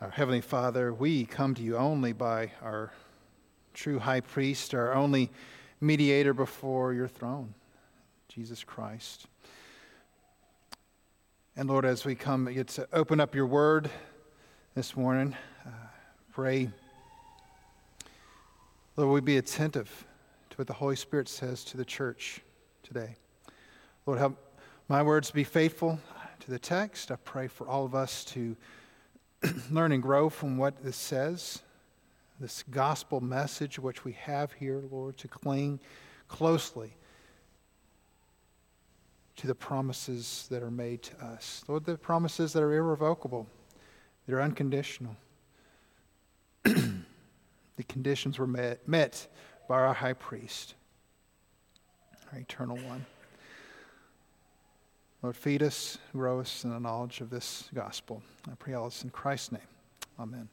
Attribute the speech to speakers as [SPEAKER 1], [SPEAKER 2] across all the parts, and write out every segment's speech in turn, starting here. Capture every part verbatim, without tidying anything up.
[SPEAKER 1] Our Heavenly Father, we come to you only by our true high priest, our only mediator before your throne, Jesus Christ. And Lord, as we come get to open up your word this morning, uh, pray, Lord, we be attentive to what the Holy Spirit says to the church today. Lord, help my words be faithful to the text. I pray for all of us to learn and grow from what this says, this gospel message which we have here, Lord, to cling closely to the promises that are made to us. Lord, the promises that are irrevocable, that are unconditional. The conditions were met, met by our high priest, our eternal one. Lord, feed us, grow us in the knowledge of this gospel. I pray all this in Christ's name. Amen.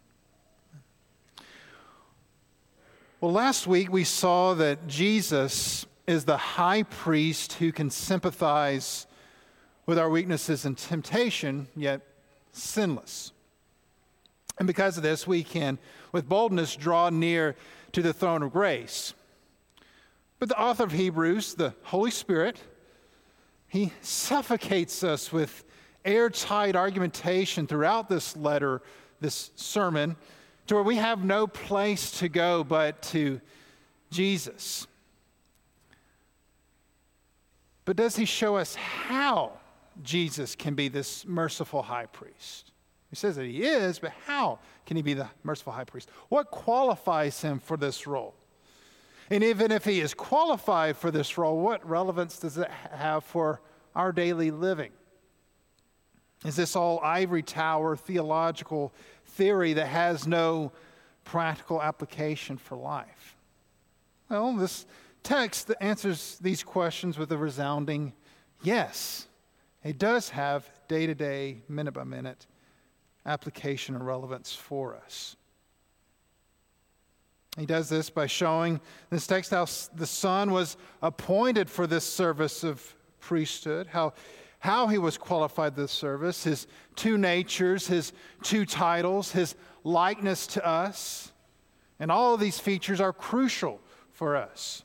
[SPEAKER 1] Well, last week we saw that Jesus is the high priest who can sympathize with our weaknesses and temptation, yet sinless. And because of this, we can, with boldness, draw near to the throne of grace. But the author of Hebrews, the Holy Spirit, he suffocates us with airtight argumentation throughout this letter, this sermon, to where we have no place to go but to Jesus. But does he show us how Jesus can be this merciful high priest? He says that he is, but how can he be the merciful high priest? What qualifies him for this role? And even if he is qualified for this role, what relevance does it have for our daily living? Is this all ivory tower theological theory that has no practical application for life? Well, this text that answers these questions with a resounding yes. It does have day-to-day, minute-by-minute application and relevance for us. He does this by showing this text how the Son was appointed for this service of priesthood, how, how he was qualified this service, his two natures, his two titles, his likeness to us. And all of these features are crucial for us.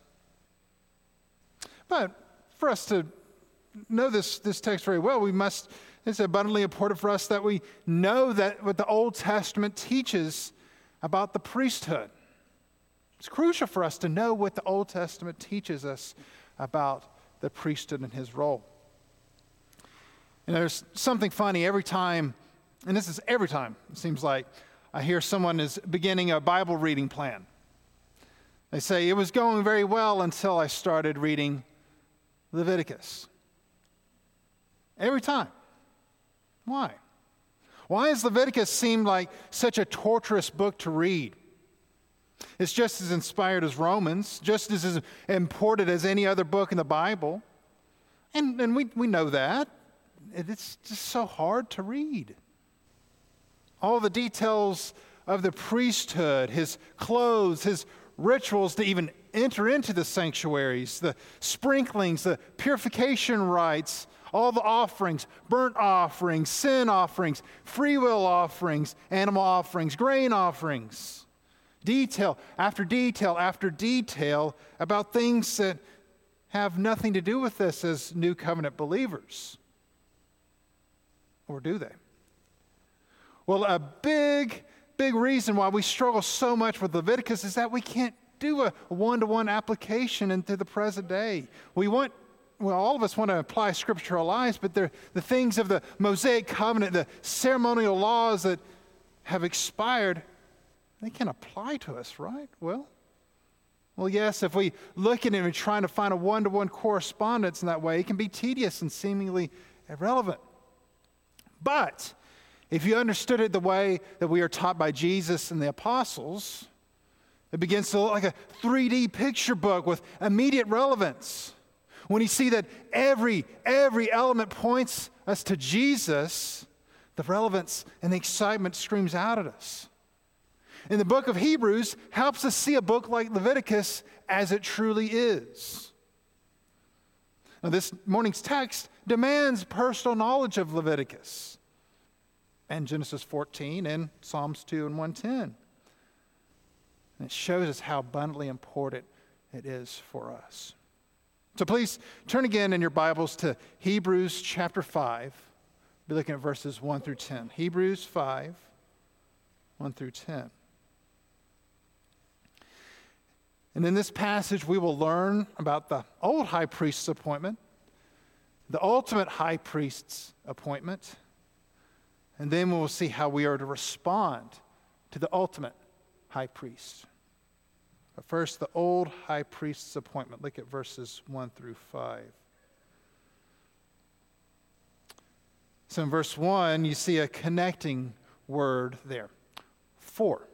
[SPEAKER 1] But for us to know this, this text very well, we must, it's abundantly important for us that we know that what the Old Testament teaches about the priesthood. It's crucial for us to know what the Old Testament teaches us about the priesthood and his role. And there's something funny every time, and this is every time, it seems like, I hear someone is beginning a Bible reading plan. They say, it was going very well until I started reading Leviticus. Every time. Why? Why does Leviticus seem like such a torturous book to read? It's just as inspired as Romans, just as important as any other book in the Bible. And, and we, we know that. It's just so hard to read. All the details of the priesthood, his clothes, his rituals to even enter into the sanctuaries, the sprinklings, the purification rites, all the offerings, burnt offerings, sin offerings, free will offerings, animal offerings, grain offerings. Detail after detail after detail about things that have nothing to do with us as new covenant believers. Or do they? Well, a big, big reason why we struggle so much with Leviticus is that we can't do a one-to-one application into the present day. We want, well, all of us want to apply Scripture to our lives, but the things of the Mosaic covenant, the ceremonial laws that have expired, they can apply to us, right? Well, well, yes, if we look at it and trying to find a one-to-one correspondence in that way, it can be tedious and seemingly irrelevant. But if you understood it the way that we are taught by Jesus and the apostles, it begins to look like a three D picture book with immediate relevance. When you see that every, every element points us to Jesus, the relevance and the excitement screams out at us. And the book of Hebrews helps us see a book like Leviticus as it truly is. Now, this morning's text demands personal knowledge of Leviticus. and Genesis fourteen and Psalms two and one ten. And it shows us how abundantly important it is for us. So please turn again in your Bibles to Hebrews chapter five. We'll be looking at verses one through ten. Hebrews five, one through ten. And in this passage, we will learn about the old high priest's appointment, the ultimate high priest's appointment, and then we will see how we are to respond to the ultimate high priest. But first, the old high priest's appointment. Look at verses one through five. So in verse one, you see a connecting word there. For.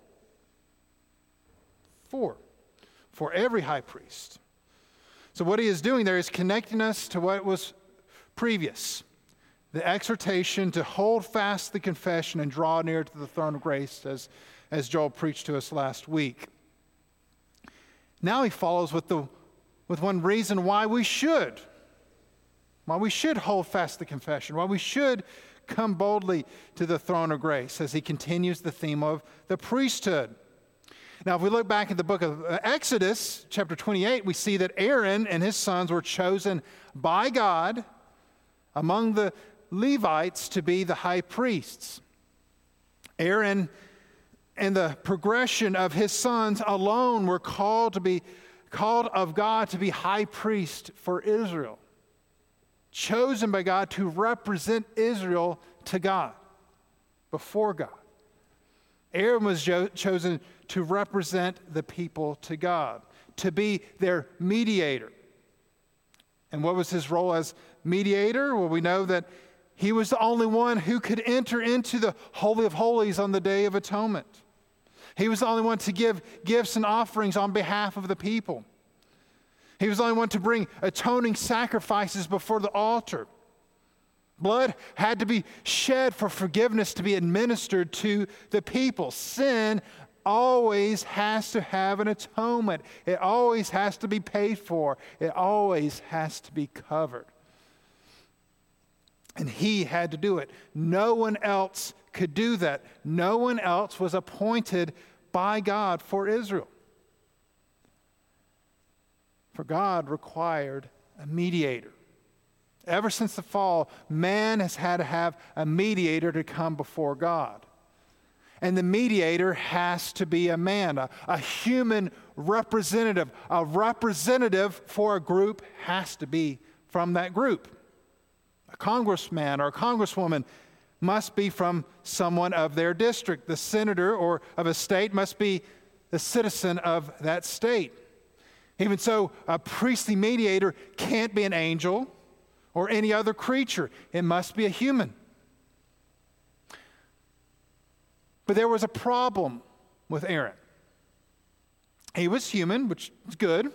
[SPEAKER 1] For. For every high priest. So what he is doing there is connecting us to what was previous. The exhortation to hold fast the confession and draw near to the throne of grace, as, as Joel preached to us last week. Now he follows with, the, with one reason why we should. Why we should hold fast the confession. Why we should come boldly to the throne of grace, as he continues the theme of the priesthood. Now, if we look back at the book of Exodus, chapter twenty-eight, we see that Aaron and his sons were chosen by God among the Levites to be the high priests. Aaron and the progression of his sons alone were called to be called of God to be high priest for Israel, chosen by God to represent Israel to God, before God. Aaron was jo- chosen to represent the people to God, to be their mediator. And what was his role as mediator? Well, we know that he was the only one who could enter into the Holy of Holies on the Day of Atonement. He was the only one to give gifts and offerings on behalf of the people. He was the only one to bring atoning sacrifices before the altar. Blood had to be shed for forgiveness to be administered to the people. Sin always has to have an atonement. It always has to be paid for. It always has to be covered. And he had to do it. No one else could do that. No one else was appointed by God for Israel. For God required a mediator. Ever since the fall, man has had to have a mediator to come before God. And the mediator has to be a man, a, a human representative. A representative for a group has to be from that group. A congressman or a congresswoman must be from someone of their district. The senator or of a state must be a citizen of that state. Even so, a priestly mediator can't be an angel or any other creature. It must be a human. But there was a problem with Aaron. He was human, which is good,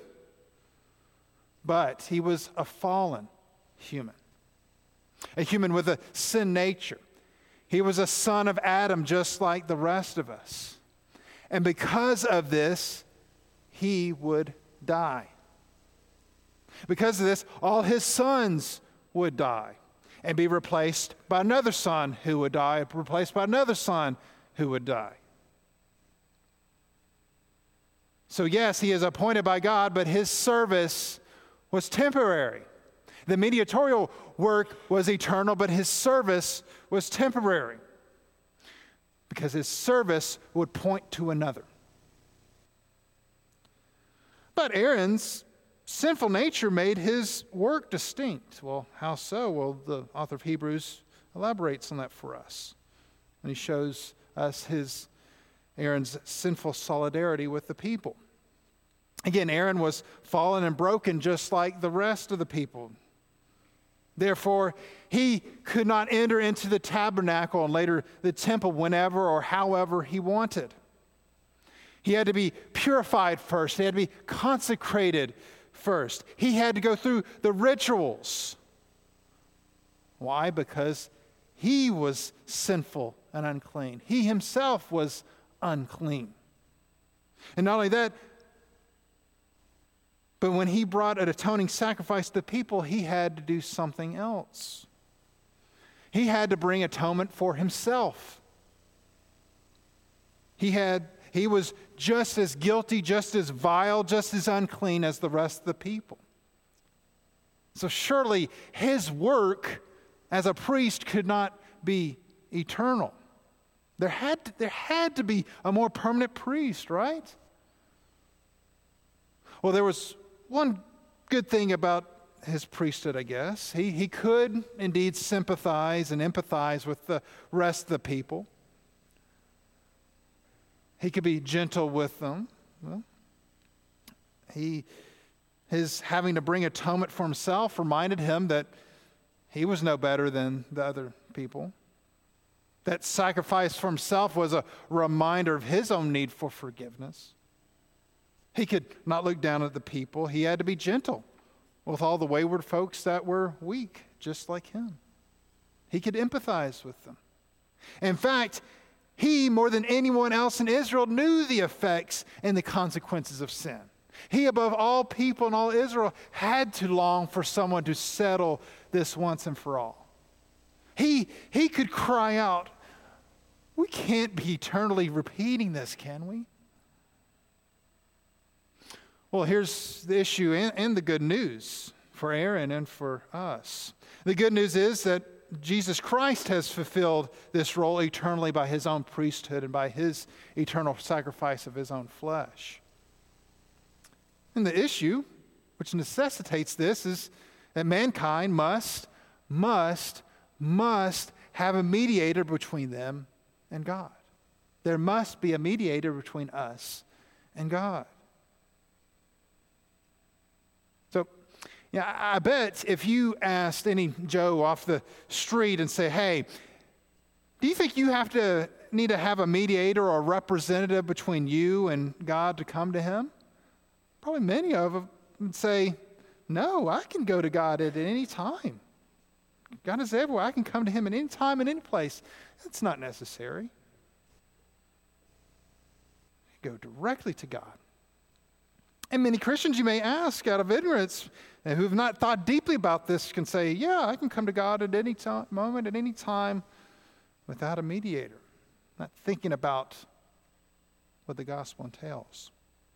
[SPEAKER 1] but he was a fallen human. A human with a sin nature. He was a son of Adam just like the rest of us. And because of this, he would die. Because of this, all his sons would die and be replaced by another son who would die, replaced by another son who would die. So yes, he is appointed by God, but his service was temporary. The mediatorial work was eternal, but his service was temporary. Because his service would point to another. But Aaron's sinful nature made his work distinct. Well, how so? Well, the author of Hebrews elaborates on that for us. And he shows us his Aaron's sinful solidarity with the people. Again, Aaron was fallen and broken just like the rest of the people. Therefore, he could not enter into the tabernacle and later the temple whenever or however he wanted. He had to be purified first. He had to be consecrated first. He had to go through the rituals. Why? Because he was sinful and unclean. He himself was unclean. And not only that, but when he brought an atoning sacrifice to the people, he had to do something else. He had to bring atonement for himself. He had, he was just as guilty, just as vile, just as unclean as the rest of the people. So surely his work as a priest could not be eternal. There had to, there had to be a more permanent priest, right? Well, there was one good thing about his priesthood, I guess. He, he could indeed sympathize and empathize with the rest of the people. He could be gentle with them. Well, he, his having to bring atonement for himself reminded him that he was no better than the other people. That sacrifice for himself was a reminder of his own need for forgiveness. He could not look down at the people. He had to be gentle with all the wayward folks that were weak, just like him. He could empathize with them. In fact, he, more than anyone else in Israel, knew the effects and the consequences of sin. He, above all people in all Israel, had to long for someone to settle this once and for all. He, he could cry out, we can't be eternally repeating this, can we? Well, here's the issue and, and the good news for Aaron and for us. The good news is that Jesus Christ has fulfilled this role eternally by his own priesthood and by his eternal sacrifice of his own flesh. And the issue, which necessitates this, is that mankind must, must, must have a mediator between them and God. There must be a mediator between us and God. So, yeah, I bet if you asked any Joe off the street and say, hey, do you think you have to need to have a mediator or a representative between you and God to come to him? Probably many of them would say, no, I can go to God at any time. God is everywhere. I can come to him at any time, in any place. It's not necessary. Go directly to God. And many Christians, you may ask out of ignorance, who have not thought deeply about this, can say, yeah, I can come to God at any time, moment, at any time, without a mediator. Not thinking about what the gospel entails.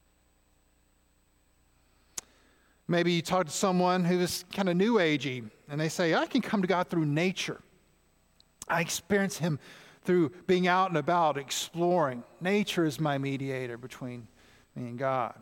[SPEAKER 1] Maybe you talk to someone who is kind of new agey, and they say, I can come to God through nature. I experience him through being out and about, exploring. Nature is my mediator between me and God.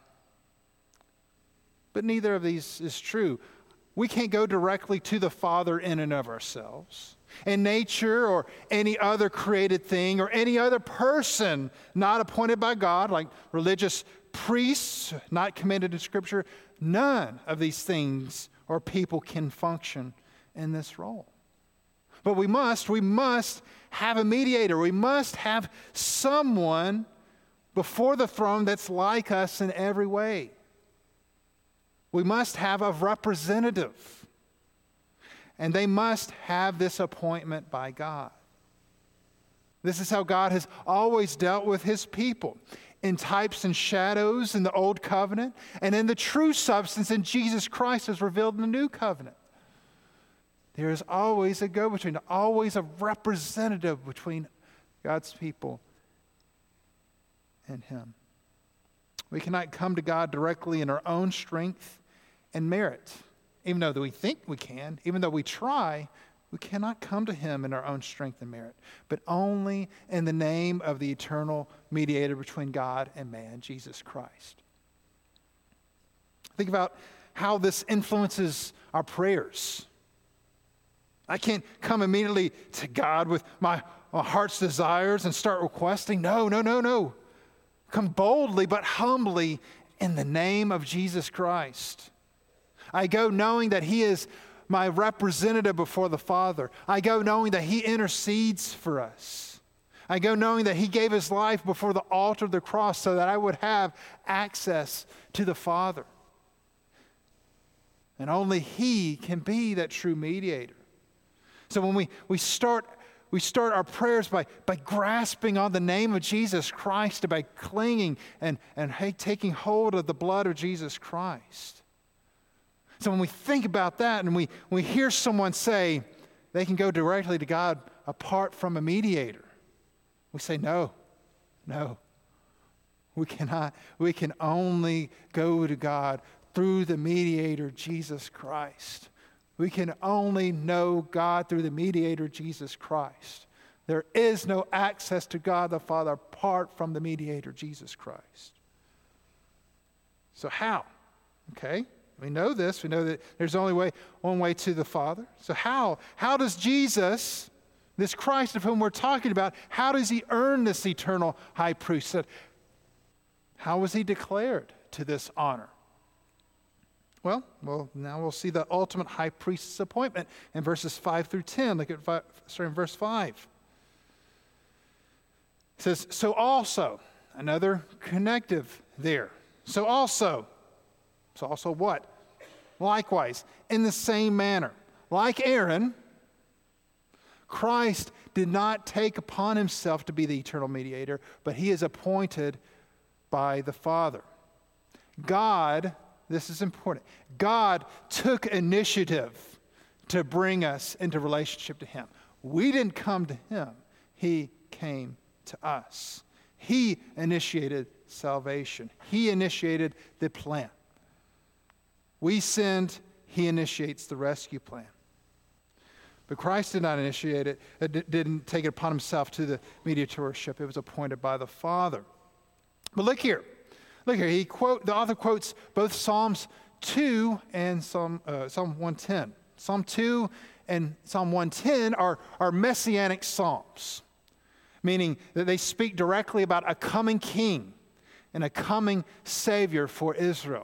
[SPEAKER 1] But neither of these is true. We can't go directly to the Father in and of ourselves. And nature or any other created thing or any other person not appointed by God, like religious priests not commended in Scripture, none of these things or people can function in this role. But we must, we must have a mediator. We must have someone before the throne that's like us in every way. We must have a representative. And they must have this appointment by God. This is how God has always dealt with his people. In types and shadows in the old covenant, and in the true substance in Jesus Christ as revealed in the new covenant. There is always a go-between, always a representative between God's people and him. We cannot come to God directly in our own strength and merit. Even though we think we can, even though we try, we cannot come to him in our own strength and merit, but only in the name of the eternal mediator between God and man, Jesus Christ. Think about how this influences our prayers. I can't come immediately to God with my, my heart's desires and start requesting. No, no, no, no. Come boldly but humbly in the name of Jesus Christ. I go knowing that he is my representative before the Father. I go knowing that he intercedes for us. I go knowing that he gave his life before the altar of the cross so that I would have access to the Father. And only he can be that true mediator. So when we, we start we start our prayers by, by grasping on the name of Jesus Christ and by clinging and, and hey, taking hold of the blood of Jesus Christ. So when we think about that and we, we hear someone say, they can go directly to God apart from a mediator. We say, no, no. We cannot. We can only go to God through the mediator, Jesus Christ. We can only know God through the mediator, Jesus Christ. There is no access to God the Father apart from the mediator, Jesus Christ. So how? Okay, we know this. We know that there's only way, one way to the Father. So how? How does Jesus, this Christ of whom we're talking about, how does he earn this eternal high priesthood? How was he declared to this honor? Well, well, now we'll see the ultimate high priest's appointment in verses five through ten. Look at five, starting in verse five. It says, so also, another connective there. So also, so also what? Likewise, in the same manner, like Aaron, Christ did not take upon himself to be the eternal mediator, but he is appointed by the Father. God, this is important, God took initiative to bring us into relationship to him. We didn't come to him. He came to us. He initiated salvation. He initiated the plan. We sinned. He initiates the rescue plan. But Christ did not initiate it, it didn't take it upon himself to the mediatorship. It was appointed by the Father. But look here. Look here. He quote the author quotes both Psalms two and Psalm uh, Psalm one ten. Psalm two and Psalm one ten are, are messianic psalms, meaning that they speak directly about a coming king and a coming Savior for Israel.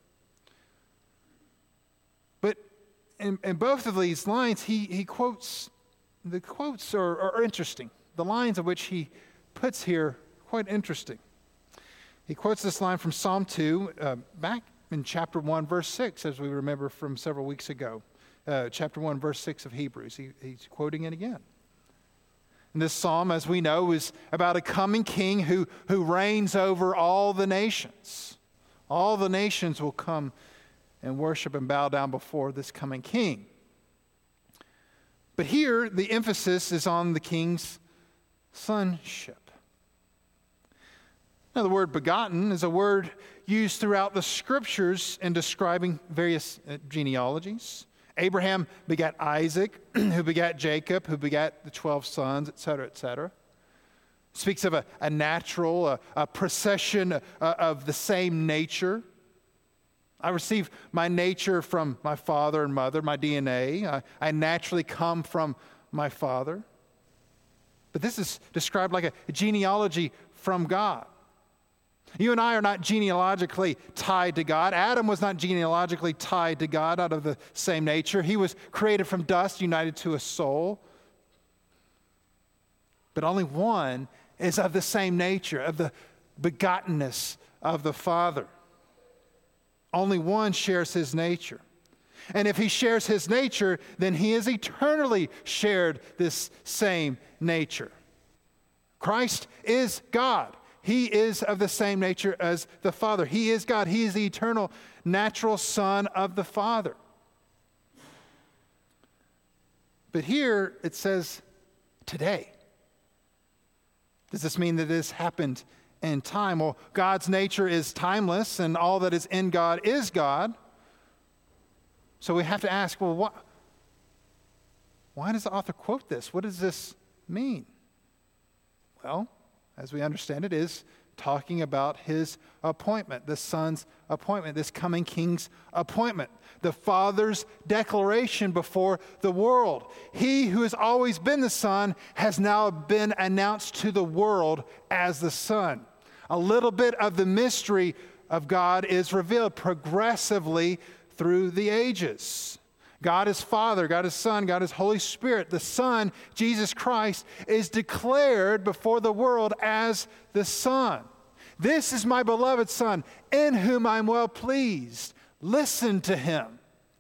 [SPEAKER 1] But in, in both of these lines, he, he quotes, the quotes are, are interesting. The lines of which he puts here, quite interesting. He quotes this line from Psalm two, uh, back in chapter one, verse six, as we remember from several weeks ago. Uh, chapter one, verse six of Hebrews. He, he's quoting it again. And this psalm, as we know, is about a coming king who, who reigns over all the nations. All the nations will come and worship and bow down before this coming king. But here, the emphasis is on the king's sonship. Now, the word begotten is a word used throughout the scriptures in describing various uh, genealogies. Abraham begat Isaac, who begat Jacob, who begat the twelve sons, et cetera, et cetera. Speaks of a, a natural, a, a procession uh, of the same nature. I receive my nature from my father and mother, my D N A. I, I naturally come from my father. But this is described like a, a genealogy from God. You and I are not genealogically tied to God. Adam was not genealogically tied to God out of the same nature. He was created from dust, united to a soul. But only one is of the same nature, of the begottenness of the Father. Only one shares his nature. And if he shares his nature, then he has eternally shared this same nature. Christ is God. He is of the same nature as the Father. He is God. He is the eternal, natural Son of the Father. But here it says today. Does this mean that this happened in time? Well, God's nature is timeless, and all that is in God is God. So we have to ask, well, what, why does the author quote this? What does this mean? Well, as we understand it, is talking about his appointment, the Son's appointment, this coming king's appointment, the Father's declaration before the world. He who has always been the Son has now been announced to the world as the Son. A little bit of the mystery of God is revealed progressively through the ages. God is Father, God is Son, God is Holy Spirit. The Son, Jesus Christ, is declared before the world as the Son. This is my beloved Son, in whom I'm well pleased. Listen to him.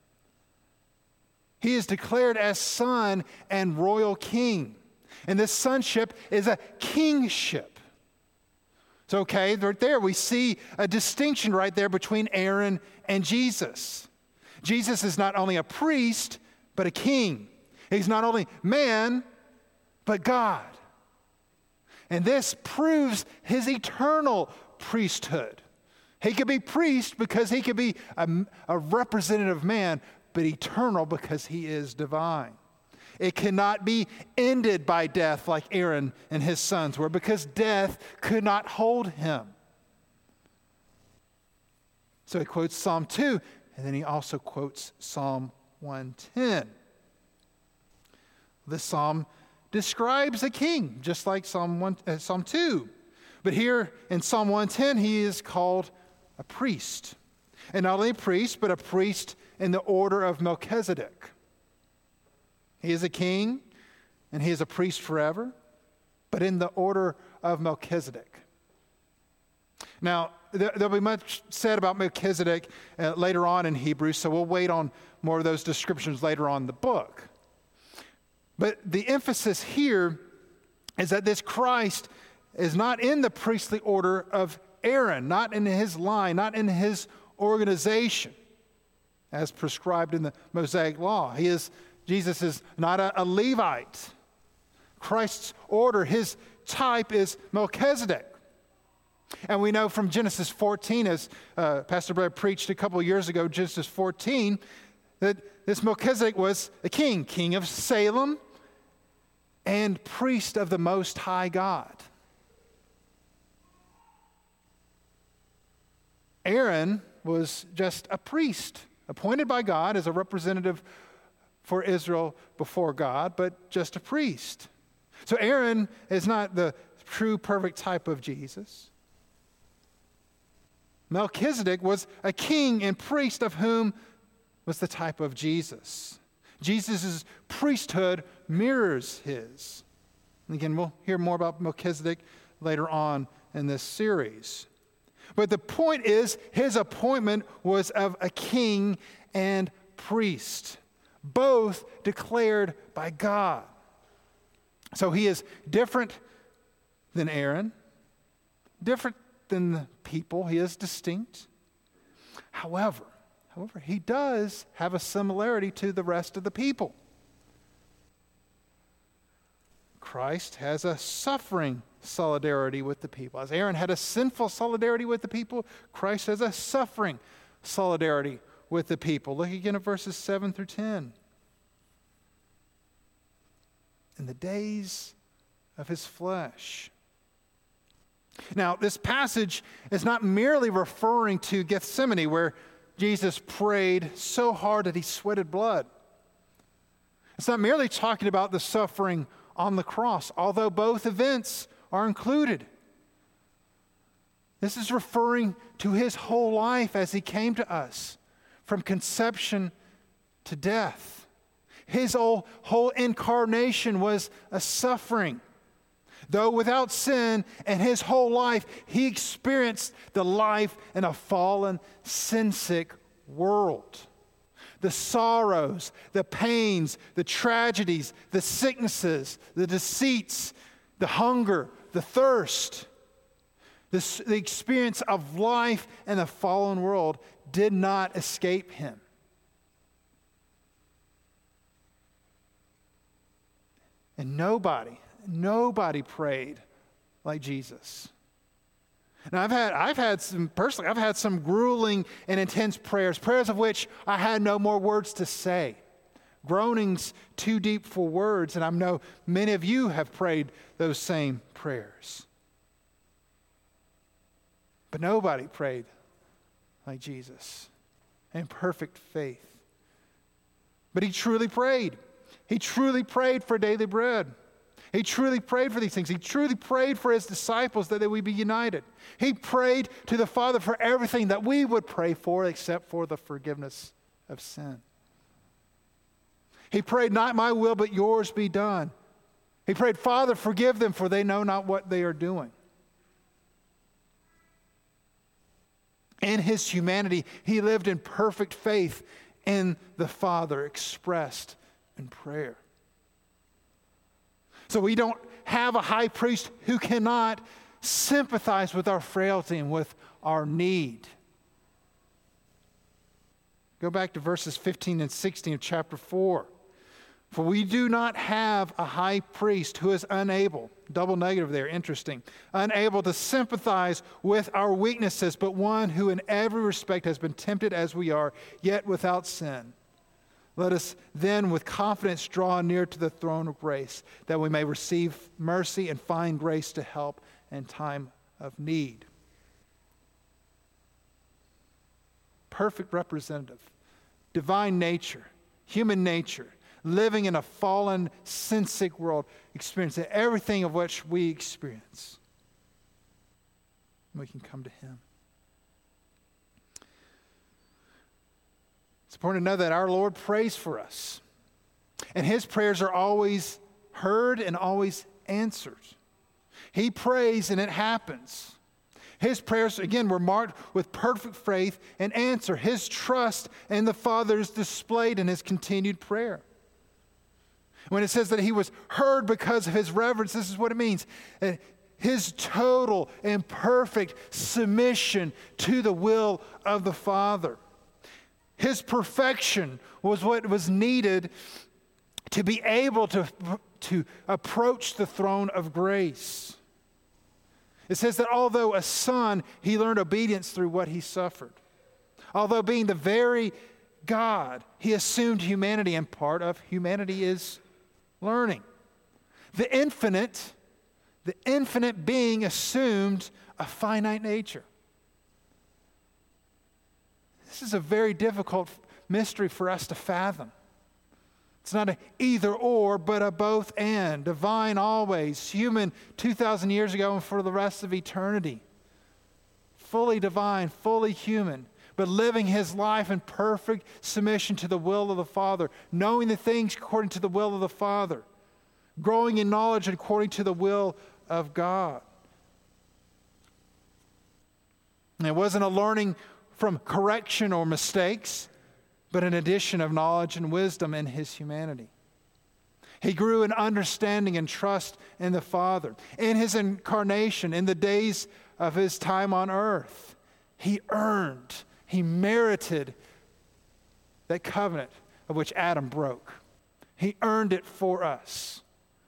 [SPEAKER 1] He is declared as Son and royal King. And this sonship is a kingship. It's okay, right there we see a distinction right there between Aaron and Jesus. Jesus is not only a priest, but a king. He's not only man, but God. And this proves his eternal priesthood. He could be priest because he could be a, a representative man, but eternal because he is divine. It cannot be ended by death like Aaron and his sons were, because death could not hold him. So he quotes Psalm two, and then he also quotes Psalm one ten. This psalm describes a king, just like Psalm one, uh, Psalm two. But here in Psalm one ten, he is called a priest. And not only a priest, but a priest in the order of Melchizedek. He is a king, and he is a priest forever, but in the order of Melchizedek. Now, there, there'll be much said about Melchizedek uh, later on in Hebrews, so we'll wait on more of those descriptions later on in the book. But the emphasis here is that this Christ is not in the priestly order of Aaron, not in his line, not in his organization, as prescribed in the Mosaic Law. He is, Jesus is not a, a Levite. Christ's order, his type is Melchizedek. And we know from Genesis fourteen, as uh, Pastor Blair preached a couple of years ago, Genesis fourteen, that this Melchizedek was a king, king of Salem, and priest of the Most High God. Aaron was just a priest, appointed by God as a representative for Israel before God, but just a priest. So Aaron is not the true perfect type of Jesus. Melchizedek was a king and priest of whom was the type of Jesus. Jesus' priesthood mirrors his. And again, we'll hear more about Melchizedek later on in this series. But the point is, his appointment was of a king and priest, both declared by God. So he is different than Aaron, different than the people. He is distinct. However, however, he does have a similarity to the rest of the people. Christ has a suffering solidarity with the people. As Aaron had a sinful solidarity with the people, Christ has a suffering solidarity with the people. Look again at verses seven through ten. In the days of his flesh. Now, this passage is not merely referring to Gethsemane, where Jesus prayed so hard that he sweated blood. It's not merely talking about the suffering on the cross, although both events are included. This is referring to his whole life as he came to us, from conception to death. His whole, whole incarnation was a suffering. Though without sin, and his whole life, he experienced the life in a fallen, sin-sick world. The sorrows, the pains, the tragedies, the sicknesses, the deceits, the hunger, the thirst, the, the experience of life in a fallen world did not escape him. And nobody, nobody prayed like Jesus. Now, I've had, I've had some, personally, I've had some grueling and intense prayers, prayers of which I had no more words to say. Groanings too deep for words, and I know many of you have prayed those same prayers. But nobody prayed like Jesus in perfect faith. But he truly prayed. He truly prayed for daily bread. He truly prayed for these things. He truly prayed for his disciples that they would be united. He prayed to the Father for everything that we would pray for except for the forgiveness of sin. He prayed, not my will, but yours be done. He prayed, Father, forgive them, for they know not what they are doing. In his humanity, he lived in perfect faith in the Father expressed in prayer. So we don't have a high priest who cannot sympathize with our frailty and with our need. Go back to verses fifteen and sixteen of chapter four. For we do not have a high priest who is unable, double negative there, interesting, unable to sympathize with our weaknesses, but one who in every respect has been tempted as we are, yet without sin. Let us then with confidence draw near to the throne of grace, that we may receive mercy and find grace to help in time of need. Perfect representative, divine nature, human nature, living in a fallen, sin-sick world, experiencing everything of which we experience. We can come to him. It's important to know that our Lord prays for us. And his prayers are always heard and always answered. He prays and it happens. His prayers, again, were marked with perfect faith and answer. His trust in the Father is displayed in his continued prayer. When it says that he was heard because of his reverence, this is what it means. His total and perfect submission to the will of the Father. His perfection was what was needed to be able to, to approach the throne of grace. It says that although a son, he learned obedience through what he suffered. Although being the very God, he assumed humanity, and part of humanity is learning. The infinite, the infinite being assumed a finite nature. This is a very difficult mystery for us to fathom. It's not an either or, but a both and. Divine always, human two thousand years ago and for the rest of eternity. Fully divine, fully human, but living his life in perfect submission to the will of the Father, knowing the things according to the will of the Father, growing in knowledge according to the will of God. And it wasn't a learning from correction or mistakes, but an addition of knowledge and wisdom in his humanity. He grew in understanding and trust in the Father. In his incarnation, in the days of his time on earth, he earned, he merited that covenant of which Adam broke. He earned it for us.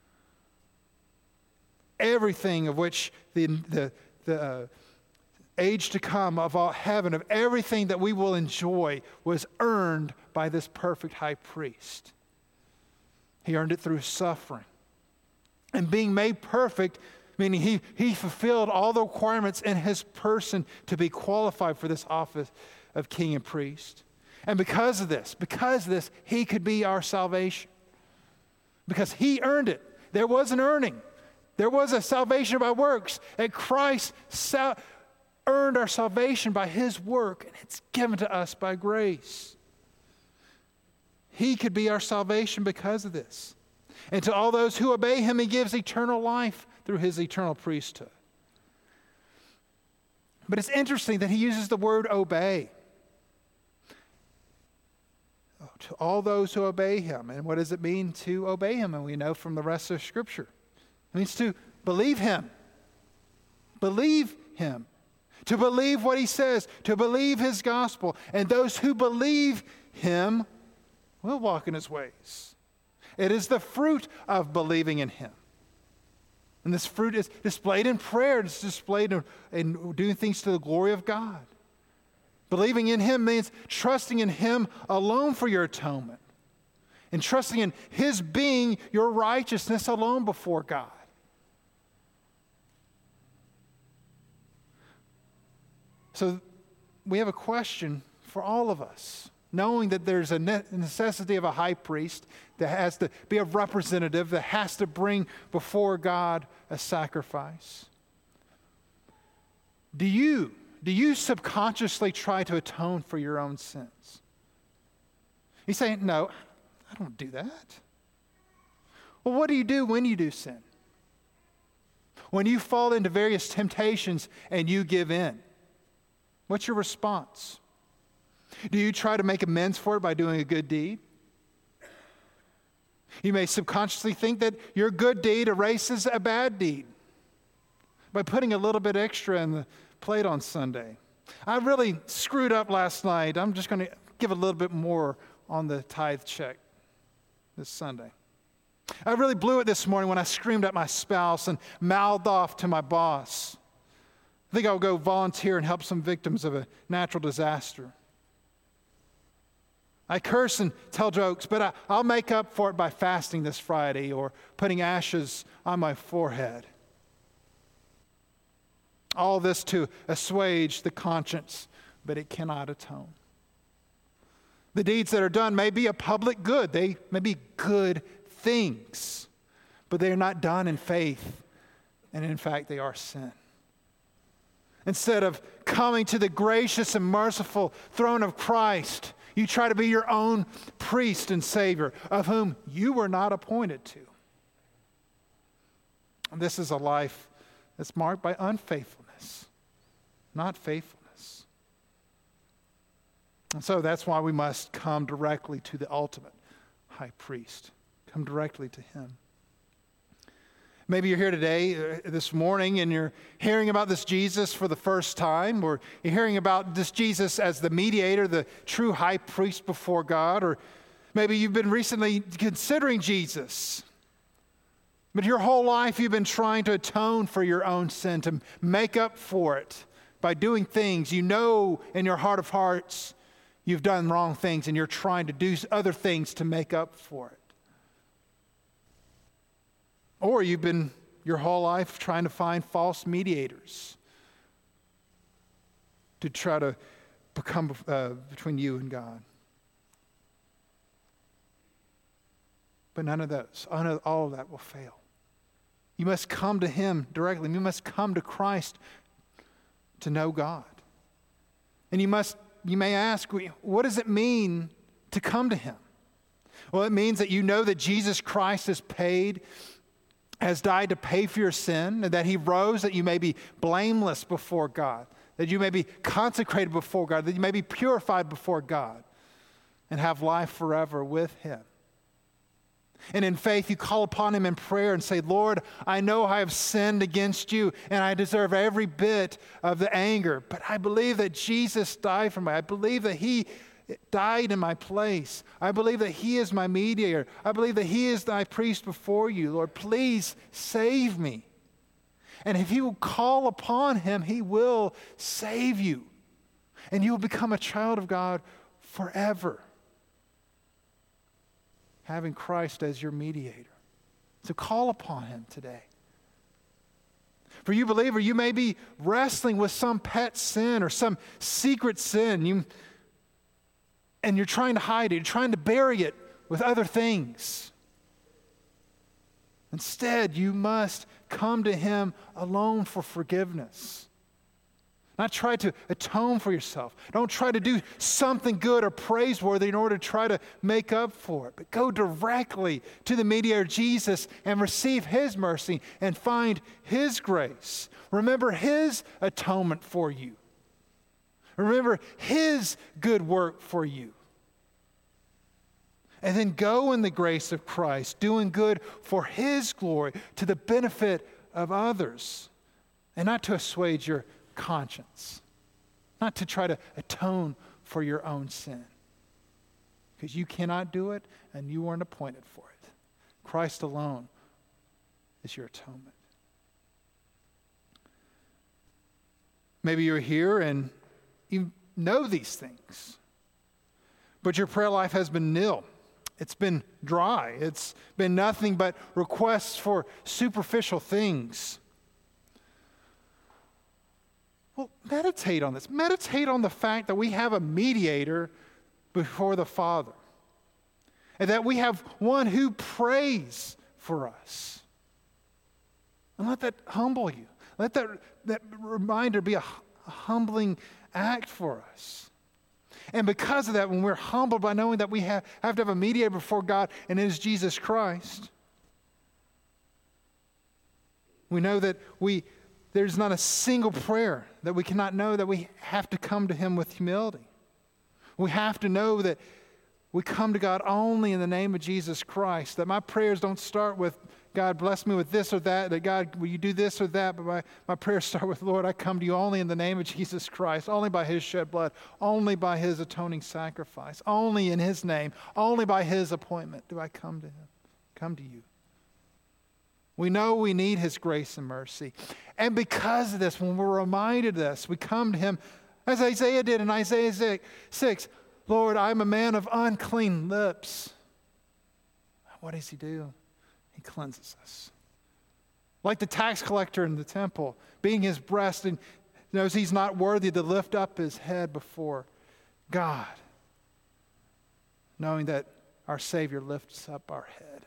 [SPEAKER 1] Everything of which the, the, the uh, age to come of all heaven, of everything that we will enjoy, was earned by this perfect high priest. He earned it through suffering. And being made perfect, meaning he, he fulfilled all the requirements in his person to be qualified for this office of king and priest. And because of this, because of this, he could be our salvation. Because he earned it. There was an earning. There was a salvation by works. And Christ sal- earned our salvation by his work, and it's given to us by grace. He could be our salvation because of this. And to all those who obey him, he gives eternal life through his eternal priesthood. But it's interesting that he uses the word obey. Oh, to all those who obey him. And what does it mean to obey him? And we know from the rest of Scripture. It means to believe him. Believe him. To believe what he says. To believe his gospel. And those who believe him will walk in his ways. It is the fruit of believing in him. And this fruit is displayed in prayer. It's displayed in, in doing things to the glory of God. Believing in him means trusting in him alone for your atonement. And trusting in his being your righteousness alone before God. So we have a question for all of us. Knowing that there's a necessity of a high priest that has to be a representative, that has to bring before God a sacrifice. Do you, do you subconsciously try to atone for your own sins? You say, no, I don't do that. Well, what do you do when you do sin? When you fall into various temptations and you give in, what's your response? Do you try to make amends for it by doing a good deed? You may subconsciously think that your good deed erases a bad deed by putting a little bit extra in the plate on Sunday. I really screwed up last night. I'm just going to give a little bit more on the tithe check. this Sunday. I really blew it this morning when I screamed at my spouse and mouthed off to my boss. I think I'll go volunteer and help some victims of a natural disaster. I curse and tell jokes, but I, I'll make up for it by fasting this Friday or putting ashes on my forehead. All this to assuage the conscience, but it cannot atone. The deeds that are done may be a public good. They may be good things, but they are not done in faith, and in fact, they are sin. Instead of coming to the gracious and merciful throne of Christ, you try to be your own priest and Savior, of whom you were not appointed to. And this is a life that's marked by unfaithfulness, not faithfulness. And so that's why we must come directly to the ultimate high priest. Come directly to him. Maybe you're here today, uh, this morning, and you're hearing about this Jesus for the first time, or you're hearing about this Jesus as the mediator, the true high priest before God, or maybe you've been recently considering Jesus, but your whole life you've been trying to atone for your own sin, to make up for it by doing things you know in your heart of hearts you've done wrong things, and you're trying to do other things to make up for it. Or you've been your whole life trying to find false mediators to try to become uh, between you and God. But none of those, all of that will fail. You must come to him directly. You must come to Christ to know God. And you must, you may ask, what does it mean to come to him? Well, it means that you know that Jesus Christ has paid has died to pay for your sin, and that he rose that you may be blameless before God, that you may be consecrated before God, that you may be purified before God, and have life forever with him. And in faith, you call upon him in prayer and say, Lord, I know I have sinned against you, and I deserve every bit of the anger, but I believe that Jesus died for me. I believe that he died in my place. I believe that he is my mediator. I believe that he is thy priest before you. Lord, please save me. And if you will call upon him, he will save you. And you will become a child of God forever, having Christ as your mediator. So call upon him today. For you believer, you may be wrestling with some pet sin or some secret sin. You And you're trying to hide it. You're trying to bury it with other things. Instead, you must come to him alone for forgiveness. Not try to atone for yourself. Don't try to do something good or praiseworthy in order to try to make up for it. But go directly to the mediator, Jesus, and receive his mercy and find his grace. Remember his atonement for you. Remember his good work for you. And then go in the grace of Christ, doing good for his glory, to the benefit of others, and not to assuage your conscience, not to try to atone for your own sin, because you cannot do it and you weren't appointed for it. Christ alone is your atonement. Maybe you're here and you know these things, but your prayer life has been nil. It's been dry. It's been nothing but requests for superficial things. Well, meditate on this. Meditate on the fact that we have a mediator before the Father, and that we have one who prays for us. And let that humble you. Let that, that reminder be a, a humbling act for us. And because of that, when we're humbled by knowing that we have, have to have a mediator before God, and it is Jesus Christ, we know that we there's not a single prayer that we cannot know that we have to come to him with humility. We have to know that we come to God only in the name of Jesus Christ, that my prayers don't start with God, bless me with this or that, that God, will you do this or that? But my, my prayers start with, Lord, I come to you only in the name of Jesus Christ, only by his shed blood, only by his atoning sacrifice, only in his name, only by his appointment do I come to him, come to you. We know we need his grace and mercy. And because of this, when we're reminded of this, we come to him as Isaiah did in Isaiah six, Lord, I'm a man of unclean lips. What does he do? He cleanses us. Like the tax collector in the temple, being his breast and knows he's not worthy to lift up his head before God, knowing that our Savior lifts up our head.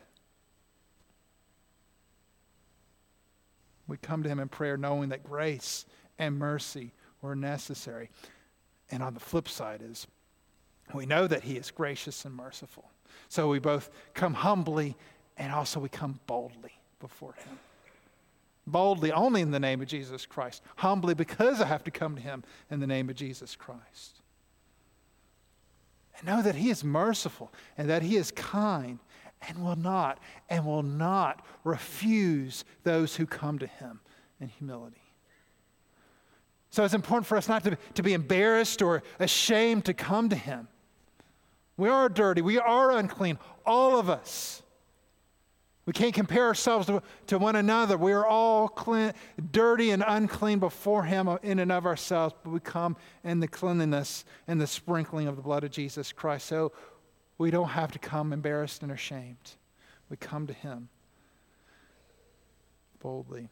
[SPEAKER 1] We come to him in prayer knowing that grace and mercy were necessary. And on the flip side is we know that he is gracious and merciful. So we both come humbly and also we come boldly before him. Boldly only in the name of Jesus Christ. Humbly because I have to come to him in the name of Jesus Christ. And know that he is merciful and that he is kind and will not and will not refuse those who come to him in humility. So it's important for us not to, to be embarrassed or ashamed to come to him. We are dirty. We are unclean. All of us. We can't compare ourselves to, to one another. We are all clean, dirty and unclean before him in and of ourselves, but we come in the cleanliness and the sprinkling of the blood of Jesus Christ. So we don't have to come embarrassed and ashamed. We come to him boldly.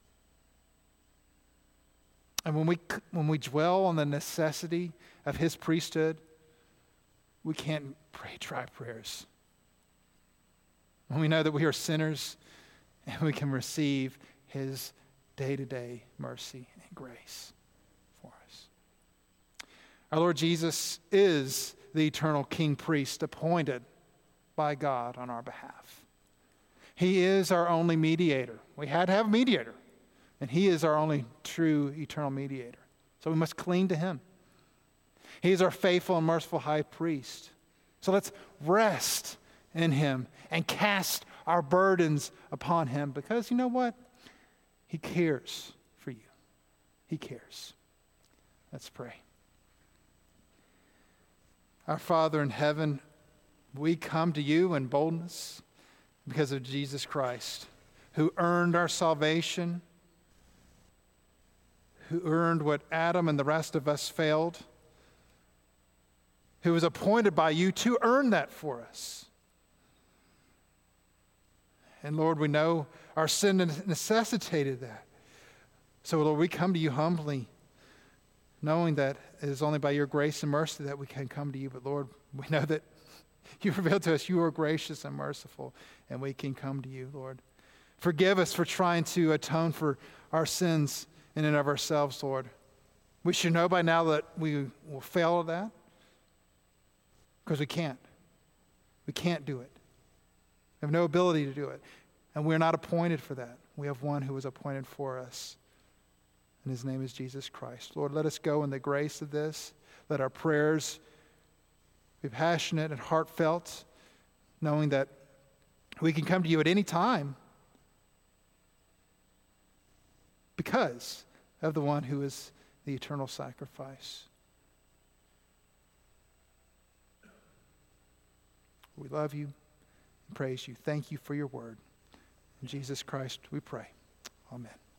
[SPEAKER 1] And when we when we dwell on the necessity of his priesthood, we can't pray dry prayers. When we know that we are sinners and we can receive his day-to-day mercy and grace for us. Our Lord Jesus is the eternal king priest appointed by God on our behalf. He is our only mediator. We had to have a mediator. And he is our only true eternal mediator. So we must cling to him. He is our faithful and merciful high priest. So let's rest in him and cast our burdens upon him because you know what? He cares for you. He cares. Let's pray. Our Father in heaven, we come to you in boldness because of Jesus Christ, who earned our salvation, who earned what Adam and the rest of us failed, who was appointed by you to earn that for us. And Lord, we know our sin necessitated that. So Lord, we come to you humbly, knowing that it is only by your grace and mercy that we can come to you. But Lord, we know that you revealed to us you are gracious and merciful, and we can come to you, Lord. Forgive us for trying to atone for our sins in and of ourselves, Lord. We should know by now that we will fail at that because we can't. We can't do it. We have no ability to do it. And we're not appointed for that. We have one who was appointed for us. And his name is Jesus Christ. Lord, let us go in the grace of this. Let our prayers be passionate and heartfelt, knowing that we can come to you at any time because of the one who is the eternal sacrifice. We love you and praise you. Thank you for your word. In Jesus Christ we pray. Amen.